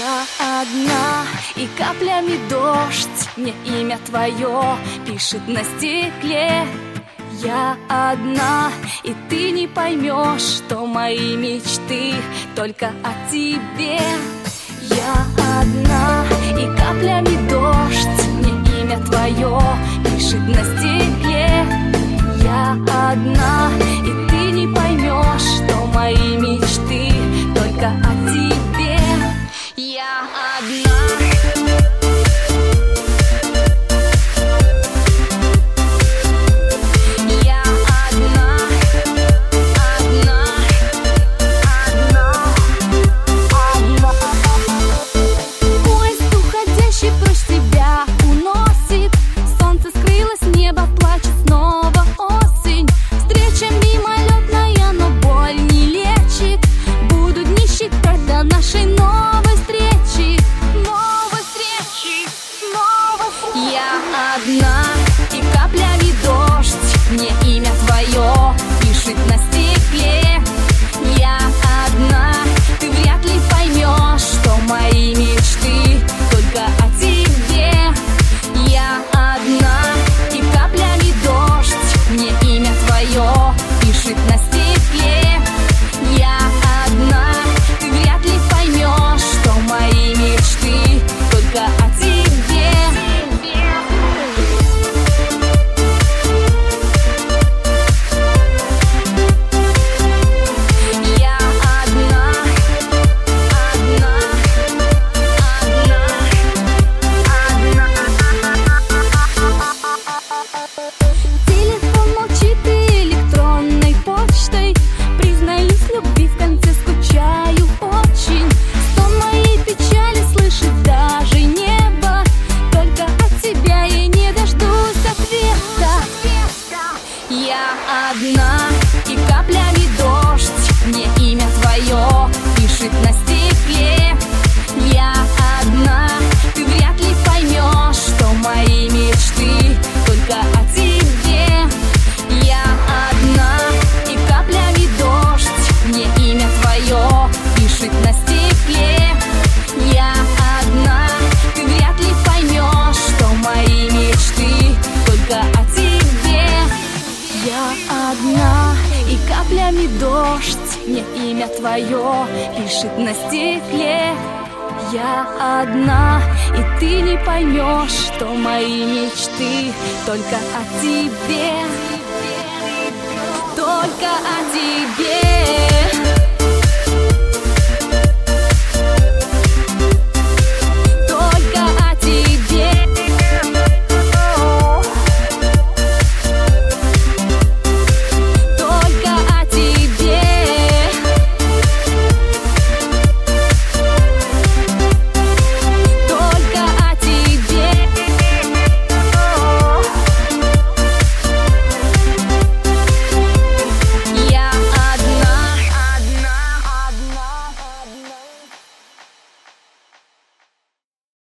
Я одна, и каплями дождь мне имя твое пишет на стекле. Я одна, и ты не поймешь, что мои мечты только о тебе. Я одна, и каплями дождь мне имя твое пишет на стекле. Я одна, и ты не поймешь, что мои мечты только о тебе. Я одна. Одна, и каплями дождь мне имя твое пишет на стекле. Я одна, ты вряд ли поймешь, что мои мечты только о тебе. Я одна, и каплями дождь мне имя твое пишет на стекле. Я одна, ты вряд ли поймешь, что мои мечты только о тебе. Я одна, и каплями дождь мне имя твое пишет на стекле. Я одна, ты вряд ли поймешь, что мои мечты только о тебе. Я одна, и каплями дождь мне имя твое пишет на стекле. Я одна, ты вряд ли поймешь, что мои мечты только о тебе. Я одна, и каплями дождь мне имя твое пишет на стекле. Я одна, и ты не поймешь, что мои мечты только о тебе. Только о тебе.